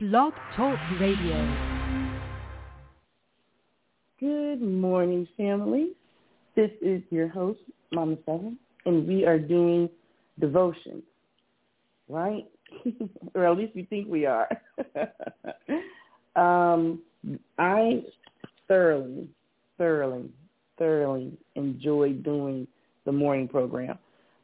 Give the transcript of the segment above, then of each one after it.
Blog Talk Radio. Good morning, family. This is your host, Mama Seven, and we are doing devotions, right? Or at least we think we are. I thoroughly enjoy doing the morning program.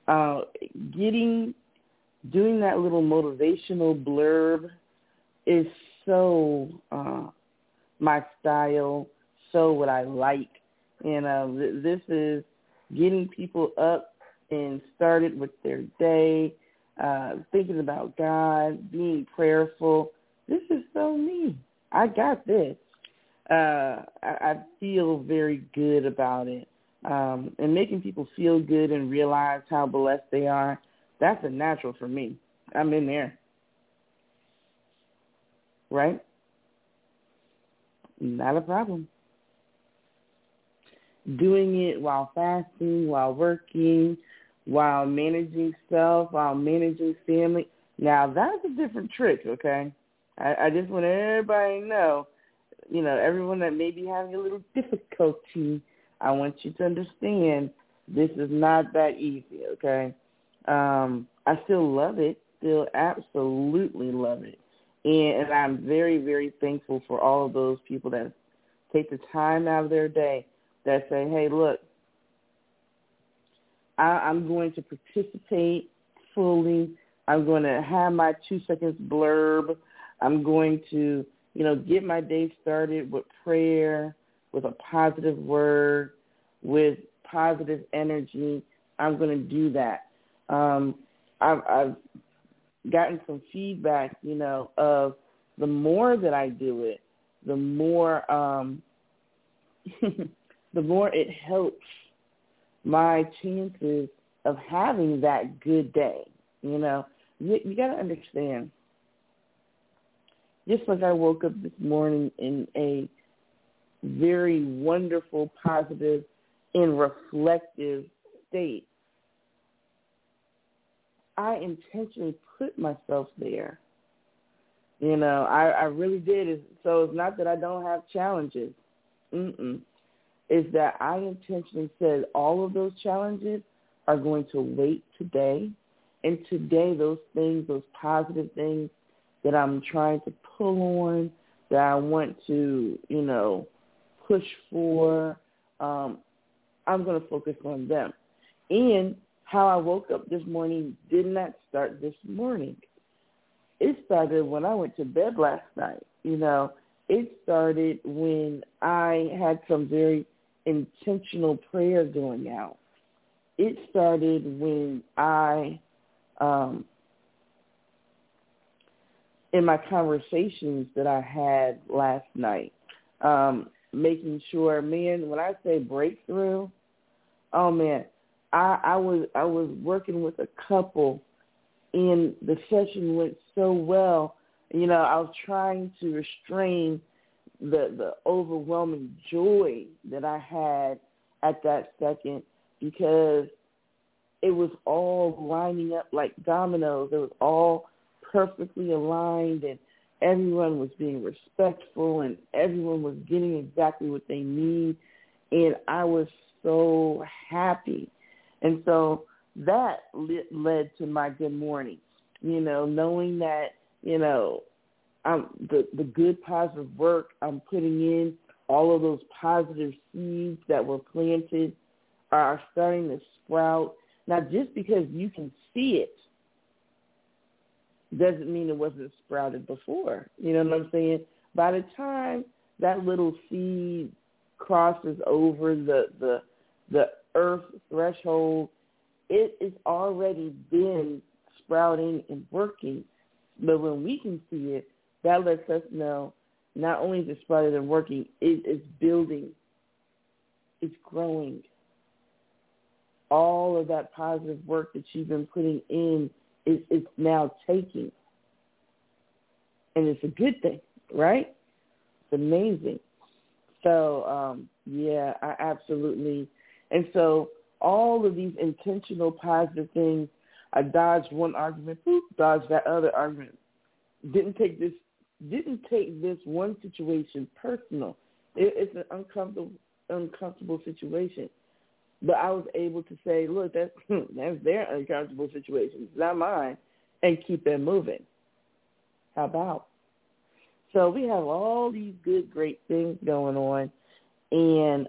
Doing that little motivational blurb is so my style, so what I like. And this is getting people up and started with their day, thinking about God, being prayerful. This is so me. I got this. I feel very good about it. And making people feel good and realize how blessed they are, that's a natural for me. I'm in there. Right? Not a problem. Doing it while fasting, while working, while managing self, while managing family. Now, that's a different trick, okay? I just want everybody to know, everyone that may be having a little difficulty, I want you to understand this is not that easy, okay? I still love it, still absolutely love it. And I'm very, very thankful for all of those people that take the time out of their day that say, hey, look, I'm going to participate fully. I'm going to have my 2 seconds blurb. I'm going to, get my day started with prayer, with a positive word, with positive energy. I'm going to do that. I've gotten some feedback, of the more that I do it, the more the more it helps my chances of having that good day. You got to understand, just like I woke up this morning in a very wonderful, positive, and reflective state, I intentionally put myself there. I really did. So it's not that I don't have challenges. It's that I intentionally said all of those challenges are going to wait today. And today, those things, those positive things that I'm trying to pull on, that I want to, push for, I'm going to focus on them. And how I woke up this morning did not start this morning. It started when I went to bed last night. It started when I had some very intentional prayer going out. It started when I, in my conversations that I had last night, making sure, man, when I say breakthrough, oh, man, I was working with a couple, and the session went so well. I was trying to restrain the overwhelming joy that I had at that second, because it was all lining up like dominoes. It was all perfectly aligned, and everyone was being respectful, and everyone was getting exactly what they need, and I was so happy. And so that led to my good morning, knowing that, the good positive work I'm putting in, all of those positive seeds that were planted are starting to sprout. Now, just because you can see it doesn't mean it wasn't sprouted before. You know what I'm saying? By the time that little seed crosses over the earth threshold, it has already been sprouting and working. But when we can see it, that lets us know not only is it sprouted and working, it is building, it's growing. All of that positive work that you've been putting in is now taking. And it's a good thing, right? It's amazing. So, I absolutely. And so all of these intentional positive things, I dodged one argument, dodged that other argument. Didn't take this didn't take this one situation personal. It's an uncomfortable situation. But I was able to say, look, that's their uncomfortable situation. It's not mine, and keep it moving. How about? So we have all these good, great things going on. And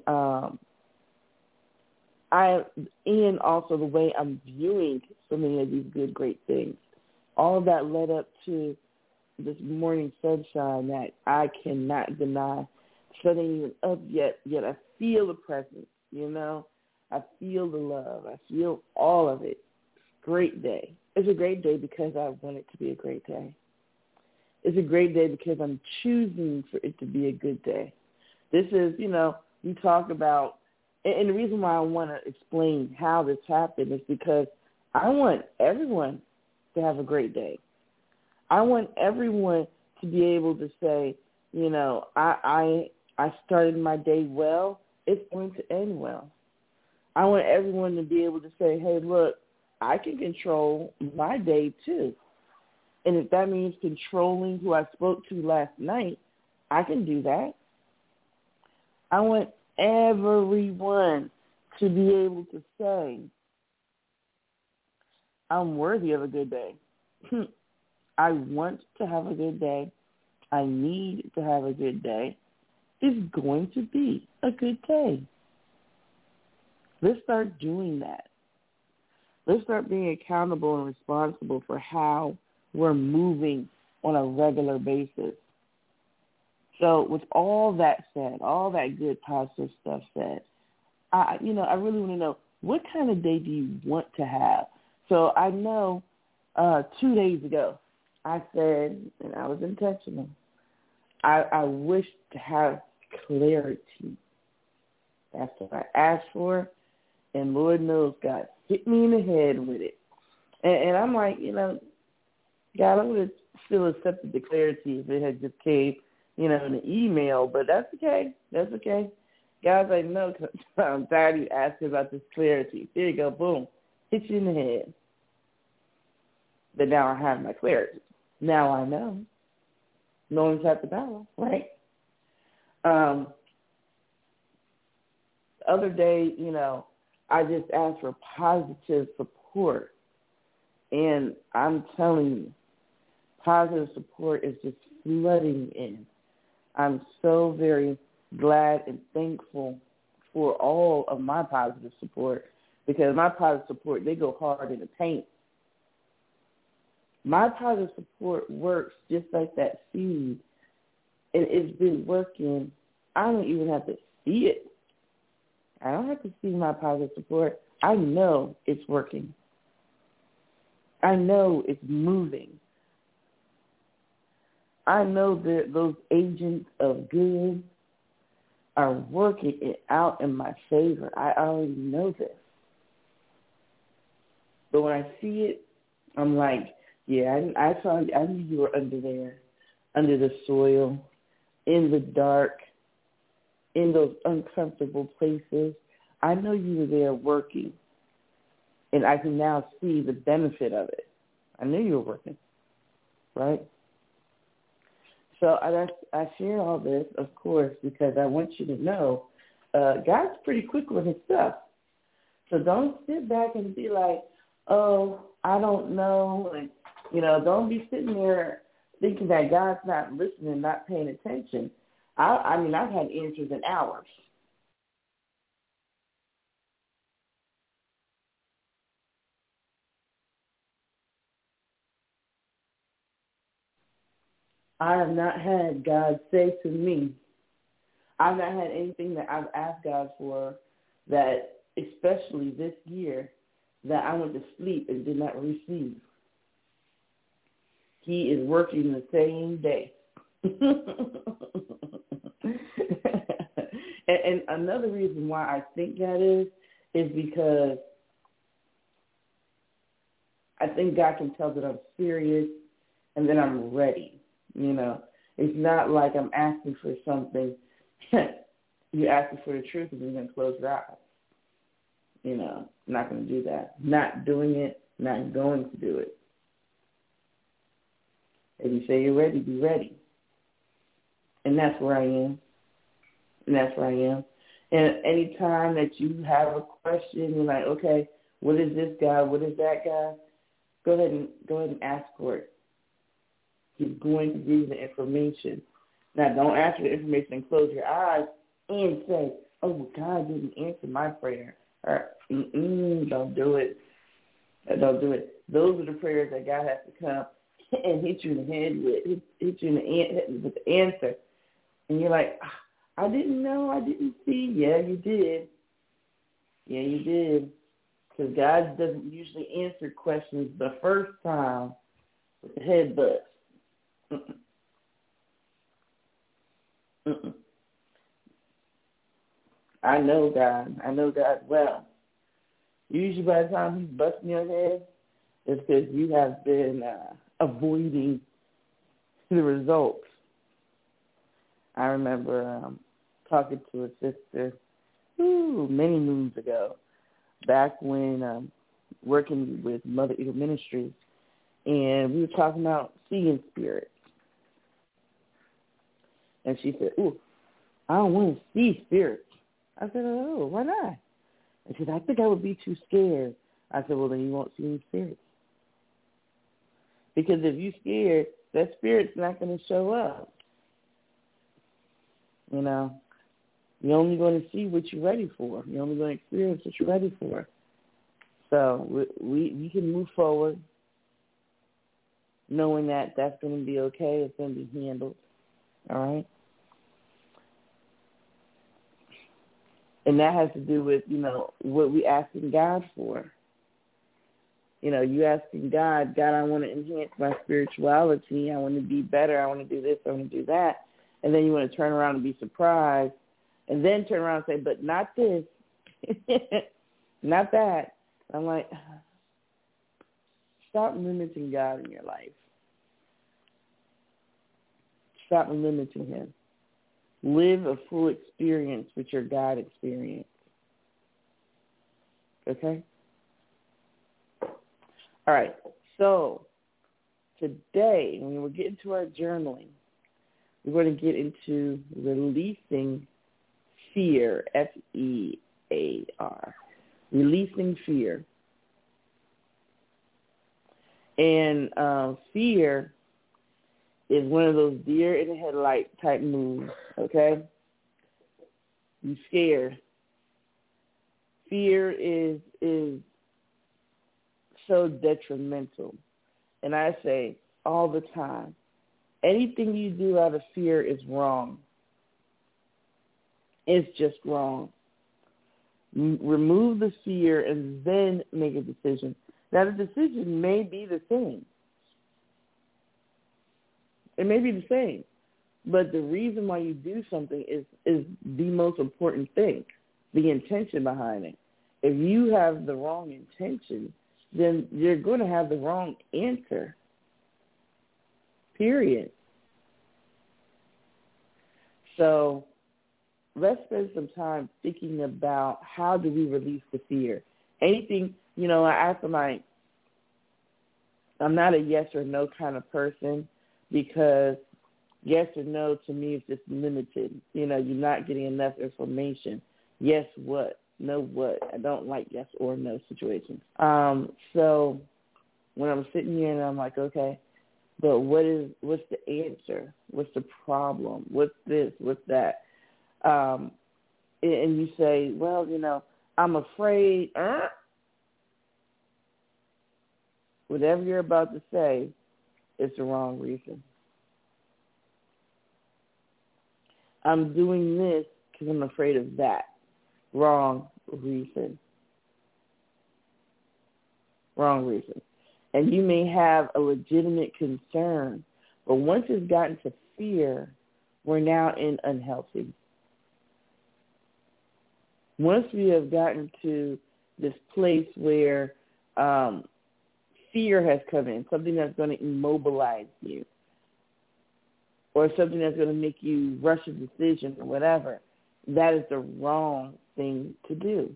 also the way I'm viewing so many of these good, great things. All of that led up to this morning sunshine that I cannot deny. Sun ain't even up yet I feel the presence, I feel the love. I feel all of it. Great day. It's a great day because I want it to be a great day. It's a great day because I'm choosing for it to be a good day. This is, we talk about, and the reason why I want to explain how this happened is because I want everyone to have a great day. I want everyone to be able to say, I started my day well. It's going to end well. I want everyone to be able to say, hey, look, I can control my day too. And if that means controlling who I spoke to last night, I can do that. I want everyone to be able to say, I'm worthy of a good day. I want to have a good day. I need to have a good day. It's going to be a good day. Let's start doing that. Let's start being accountable and responsible for how we're moving on a regular basis. So with all that said, all that good positive stuff said, I really want to know, what kind of day do you want to have? So I know 2 days ago I said, and I was intentional, I wish to have clarity. That's what I asked for, and Lord knows God hit me in the head with it. And I'm like, God, I would have still accepted the clarity if it had just came, in an email, but that's okay. That's okay. God's like, no, I'm tired of you asking about this clarity. There you go, boom, hit you in the head. But now I have my clarity. Now I know. Knowing's half the battle, right? The other day, I just asked for positive support. And I'm telling you, positive support is just flooding in. I'm so very glad and thankful for all of my positive support, because my positive support, they go hard in the paint. My positive support works just like that seed, and it's been working. I don't even have to see it. I don't have to see my positive support. I know it's working. I know it's moving. I know that those agents of good are working it out in my favor. I already know this. But when I see it, I'm like, yeah, I knew you were under there, under the soil, in the dark, in those uncomfortable places. I know you were there working, and I can now see the benefit of it. I knew you were working, right? So I share all this, of course, because I want you to know God's pretty quick with his stuff. So don't sit back and be like, oh, I don't know. And, don't be sitting there thinking that God's not listening, not paying attention. I've had answers in hours. I have not had God say to me, I've not had anything that I've asked God for that, especially this year, that I went to sleep and did not receive. He is working the same day. and another reason why I think that is because I think God can tell that I'm serious and that I'm ready. It's not like I'm asking for something. You're asking for the truth and you're going to close your eyes. Not going to do that. Not doing it, not going to do it. If you say you're ready, be ready. And that's where I am. And that's where I am. And any time that you have a question, you're like, okay, what is this guy? What is that guy? Go ahead and ask for it. He's going to give you the information. Now, don't ask for the information and close your eyes and say, oh, God didn't answer my prayer. Or, don't do it. Don't do it. Those are the prayers that God has to come and hit you in the head with, hit you in the head with the answer. And you're like, I didn't know, I didn't see. Yeah, you did. Yeah, you did. Because God doesn't usually answer questions the first time with the headbutt. I know God. I know God well. Usually by the time he's busting your head, it's because you have been avoiding the results. I remember talking to a sister many moons ago, back when working with Mother Eagle Ministries, and we were talking about seeing spirits. And she said, I don't want to see spirits. I said, oh, why not? And she said, I think I would be too scared. I said, well, then you won't see any spirits. Because if you're scared, that spirit's not going to show up. You know, you're only going to see what you're ready for. You're only going to experience what you're ready for. So we can move forward knowing that that's going to be okay. It's going to be handled. All right? And that has to do with, what we asking God for. You asking God, I want to enhance my spirituality. I want to be better. I want to do this. I want to do that. And then you want to turn around and be surprised. And then turn around and say, but not this. Not that. I'm like, stop limiting God in your life. Stop limiting him. Live a full experience with your God experience. Okay? All right. So today, when we're getting to our journaling, we're going to get into releasing fear, F-E-A-R. Releasing fear. And fear is one of those deer in the headlight type moves, okay? You're scared. Fear is so detrimental. And I say all the time, anything you do out of fear is wrong. It's just wrong. Remove the fear and then make a decision. Now, the decision may be the same. It may be the same. But the reason why you do something is the most important thing, the intention behind it. If you have the wrong intention, then you're going to have the wrong answer, period. So let's spend some time thinking about how do we release the fear. Anything, I ask them, I'm not a yes or no kind of person, because yes or no to me is just limited. You're not getting enough information. Yes, what? No, what? I don't like yes or no situations. So when I'm sitting here and I'm like, okay, but what's the answer? What's the problem? What's this? What's that? And you say, well, I'm afraid. Whatever you're about to say, it's the wrong reason. I'm doing this because I'm afraid of that. Wrong reason. Wrong reason. And you may have a legitimate concern, but once it's gotten to fear, we're now in unhealthy. Once we have gotten to this place where fear has come in, something that's going to immobilize you, or something that's going to make you rush a decision or whatever, that is the wrong thing to do.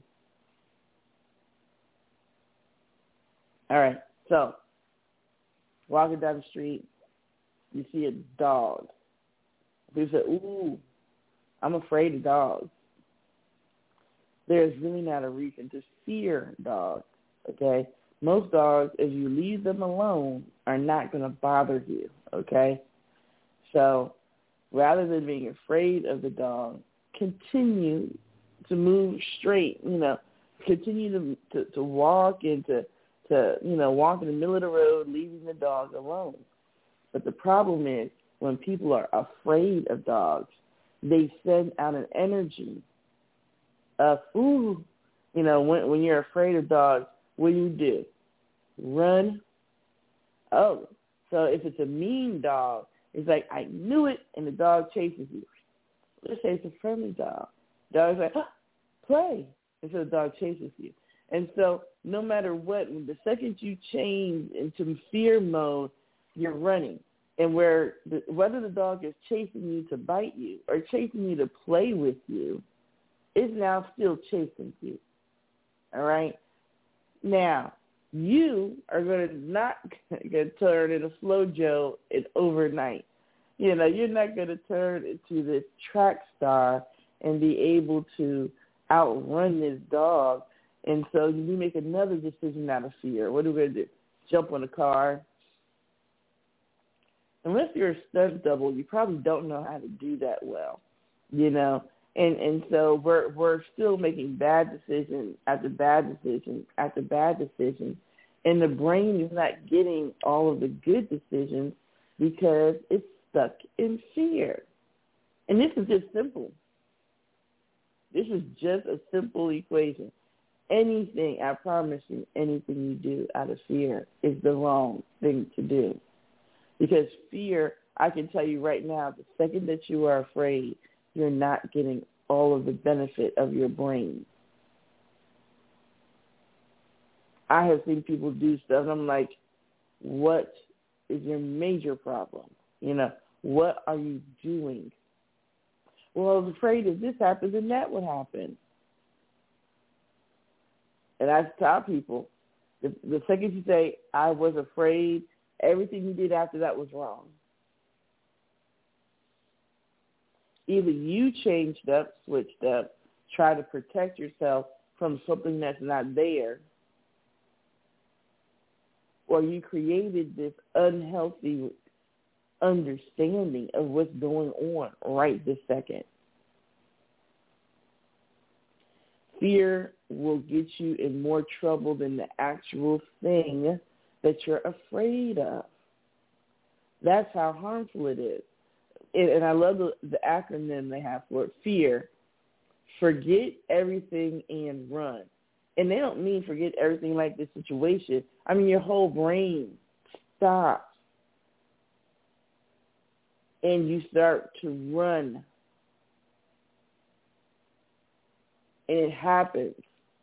All right, so walking down the street, you see a dog. People say, ooh, I'm afraid of dogs. There's really not a reason to fear dogs, okay? Most dogs, if you leave them alone, are not going to bother you, okay? So rather than being afraid of the dog, continue to move straight, continue to walk and to walk in the middle of the road, leaving the dog alone. But the problem is when people are afraid of dogs, they send out an energy of, ooh, when you're afraid of dogs, what do? Run. Oh, so if it's a mean dog, it's like, I knew it, and the dog chases you. Let's say it's a friendly dog. The dog's like, play. And so the dog chases you. And so no matter what, the second you change into fear mode, you're running. And whether the dog is chasing you to bite you or chasing you to play with you, it's now still chasing you. All right? Now, you are not going to turn into Flojo overnight. You're not going to turn into this track star and be able to outrun this dog. And so you make another decision out of fear. What are we going to do? Jump on a car? Unless you're a stunt double, you probably don't know how to do that well, And so we're still making bad decision after bad decision after bad decision, and the brain is not getting all of the good decisions because it's stuck in fear. And this is just simple. This is just a simple equation. Anything, I promise you, anything you do out of fear is the wrong thing to do. Because fear, I can tell you right now, the second that you are afraid, you're not getting all of the benefit of your brain. I have seen people do stuff, and I'm like, what is your major problem? What are you doing? Well, I was afraid if this happens, then that would happen. And I tell people, the second you say, I was afraid, everything you did after that was wrong. Either you changed up, switched up, try to protect yourself from something that's not there, or you created this unhealthy understanding of what's going on right this second. Fear will get you in more trouble than the actual thing that you're afraid of. That's how harmful it is. And I love the acronym they have for it, FEAR. Forget everything and run. And they don't mean forget everything like this situation. I mean, your whole brain stops. And you start to run. And it happens.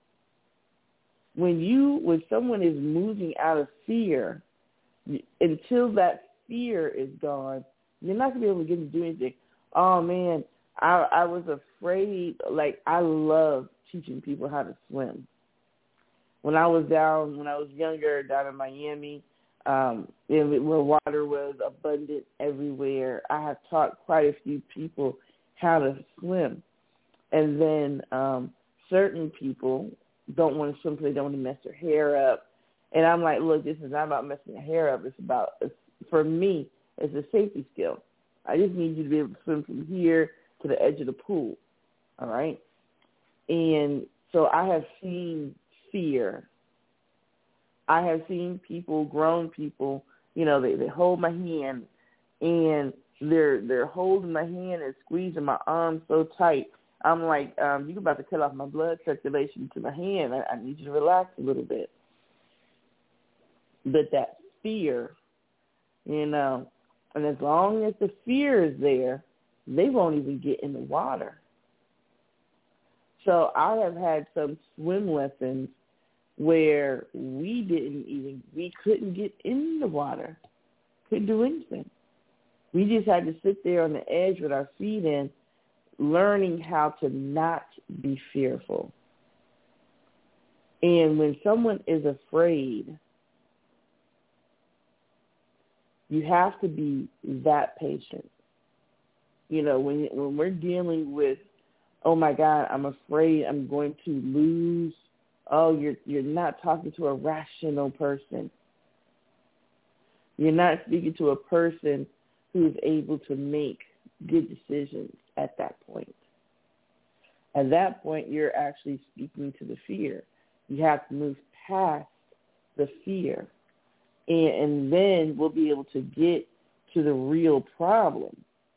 When someone is moving out of fear, until that fear is gone, you're not going to be able to get to do anything. Oh, man, I was afraid. Like, I love teaching people how to swim. When I was younger, down in Miami, where water was abundant everywhere, I have taught quite a few people how to swim. And then certain people don't want to swim because they don't want to mess their hair up. And I'm like, look, this is not about messing your hair up. For me, it's a safety skill. I just need you to be able to swim from here to the edge of the pool, all right? And so I have seen fear. I have seen people, grown people, they hold my hand, and they're holding my hand and squeezing my arm so tight. I'm like, you're about to cut off my blood circulation to my hand. I need you to relax a little bit. But that fear, and as long as the fear is there, they won't even get in the water. So I have had some swim lessons where we couldn't get in the water, couldn't do anything. We just had to sit there on the edge with our feet in, learning how to not be fearful. And when someone is afraid, you have to be that patient. You know, when we're dealing with, oh my God, I'm afraid I'm going to lose. Oh, you're not talking to a rational person. You're not speaking to a person who's able to make good decisions at that point. At that point, you're actually speaking to the fear. You have to move past the fear, and then we'll be able to get to the real problem.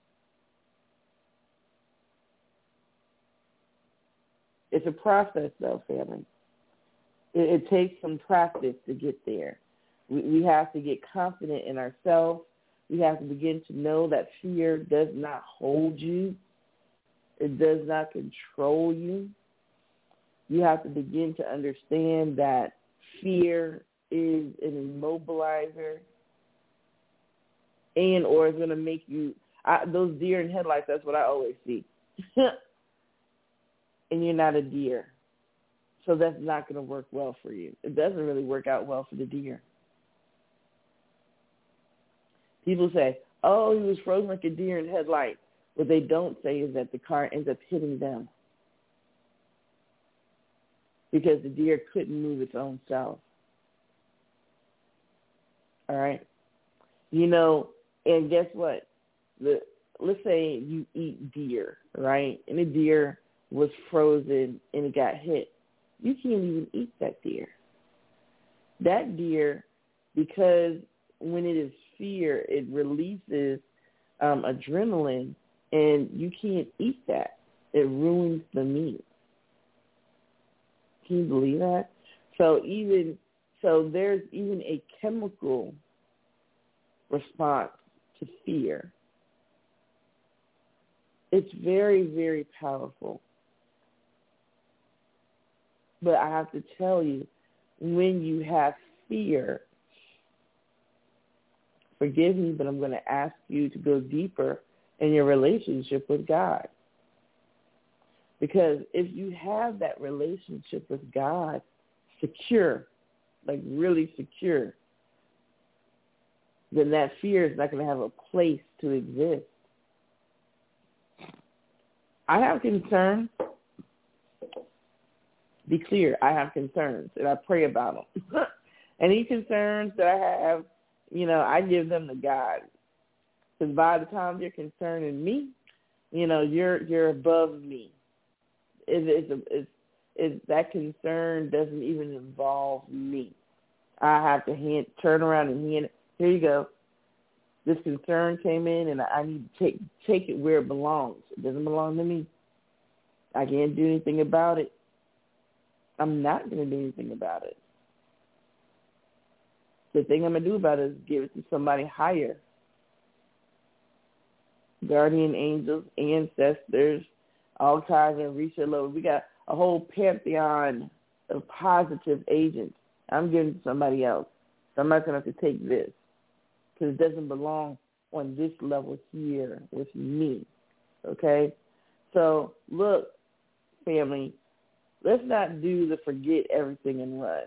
It's a process, though, family. It takes some practice to get there. We have to get confident in ourselves. We have to begin to know that fear does not hold you. It does not control you. You have to begin to understand that fear is an immobilizer and or is going to make you, those deer in headlights, that's what I always see. And you're not a deer. So that's not going to work well for you. It doesn't really work out well for the deer. People say, oh, he was frozen like a deer in headlights. What they don't say is that the car ends up hitting them because the deer couldn't move its own self. All right? You know, and guess what? Let's say you eat deer, right? And the deer was frozen and it got hit. You can't even eat that deer. That deer, because when it is fear, it releases adrenaline, and you can't eat that. It ruins the meat. Can you believe that? So there's even a chemical response to fear. It's very, very powerful. But I have to tell you, when you have fear, forgive me, but I'm going to ask you to go deeper in your relationship with God. Because if you have that relationship with God secure, like really secure, then that fear is not going to have a place to exist. I have concerns. Be clear, I have concerns, and I pray about them. Any concerns that I have, you know, I give them to God. Because by the time they're concerning me, you know, you're above me. It's that concern doesn't even involve me. I have to turn around and hand it. Here you go. This concern came in, and I need to take it where it belongs. It doesn't belong to me. I can't do anything about it. I'm not going to do anything about it. The thing I'm going to do about it is give it to somebody higher. Guardian angels, ancestors, all kinds of research levels. We got a whole pantheon of positive agents. I'm giving it to somebody else. Somebody's going to have to take this because it doesn't belong on this level here with me. Okay? So, look, family, let's not do the forget everything and run.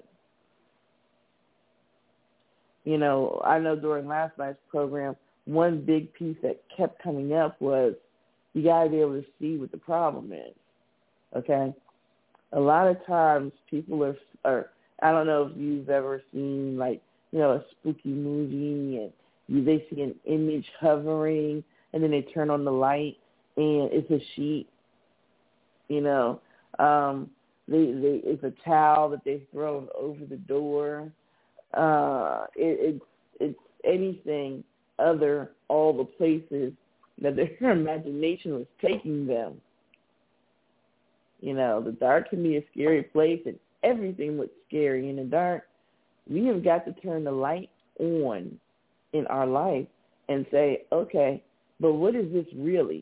You know, I know during last night's program, one big piece that kept coming up was you got to be able to see what the problem is, okay? A lot of times people are I don't know if you've ever seen, like, you know, a spooky movie and they see an image hovering and then they turn on the light and it's a sheet, you know. It's a towel that they've thrown over the door. It's anything other, all the places that their imagination was taking them. You know, the dark can be a scary place, and everything looks scary in the dark. We have got to turn the light on in our life and say, okay, but what is this really?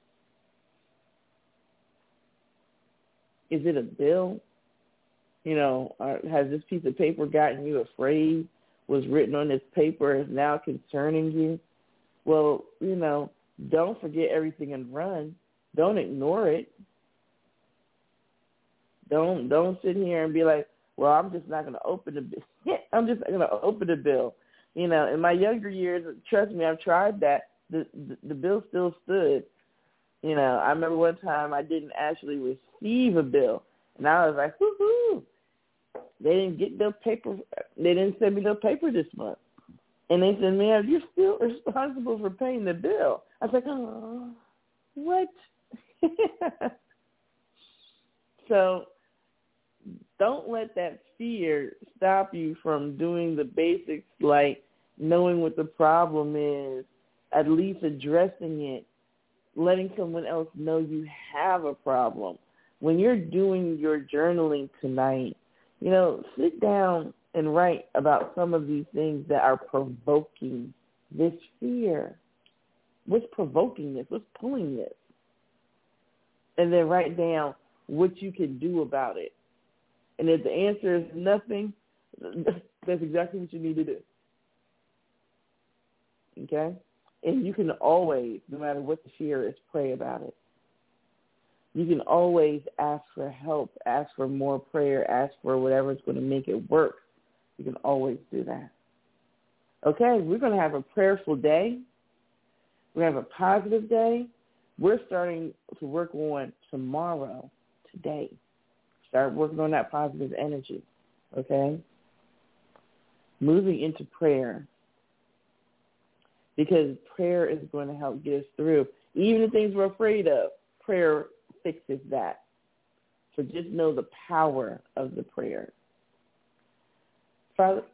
Is it a bill? You know, has this piece of paper gotten you afraid? Was written on this paper is now concerning you? Well, you know, don't forget everything and run. Don't ignore it. Don't sit here and be like, well, I'm just not going to open the bill. I'm just not going to open the bill. You know, in my younger years, trust me, I've tried that. The bill still stood. I remember one time I didn't actually receive a bill, and I was like, whoo-hoo. They didn't get their paper. They didn't send me their paper this month. And they said, "Man, you're still responsible for paying the bill." I was like, "Oh, what?" So don't let that fear stop you from doing the basics, like knowing what the problem is, at least addressing it, letting someone else know you have a problem. When you're doing your journaling tonight, sit down and write about some of these things that are provoking this fear. What's provoking this? What's pulling this? And then write down what you can do about it. And if the answer is nothing, that's exactly what you need to do. Okay? And you can always, no matter what the fear is, pray about it. You can always ask for help, ask for more prayer, ask for whatever is going to make it work. You can always do that. Okay, we're going to have a prayerful day. We're going to have a positive day. We're starting to work on tomorrow, today. Start working on that positive energy, okay? Moving into prayer, because prayer is going to help get us through. Even the things we're afraid of, prayer fixes that. So just know the power of the prayer. Father,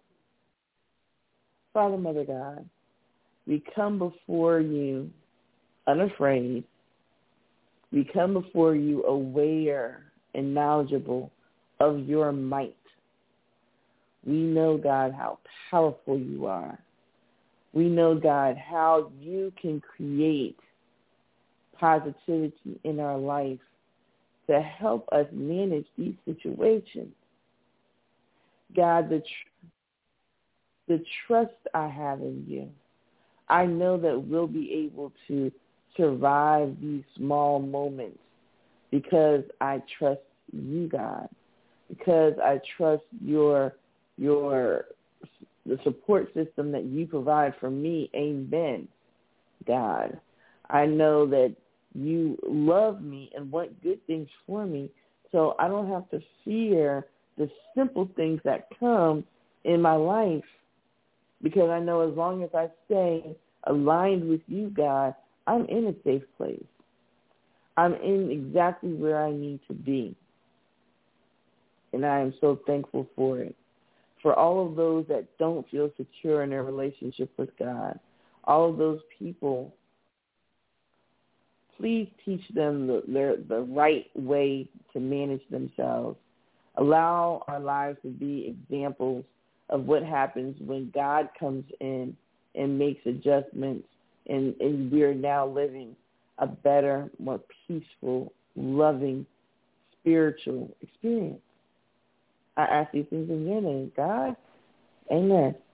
Mother God, we come before you unafraid. We come before you aware and knowledgeable of your might. We know, God, how powerful you are. We know, God, how you can create positivity in our life to help us manage these situations. God, the trust I have in you, I know that we'll be able to survive these small moments because I trust you, God, because I trust the support system that you provide for me. Amen, God. I know that you love me and want good things for me, so I don't have to fear the simple things that come in my life, because I know as long as I stay aligned with you, God, I'm in a safe place. I'm in exactly where I need to be. And I am so thankful for it. For all of those that don't feel secure in their relationship with God, all of those people, please teach them the right way to manage themselves. Allow our lives to be examples of what happens when God comes in and makes adjustments, and we are now living a better, more peaceful, loving, spiritual experience. I ask these things in your name, God. Amen.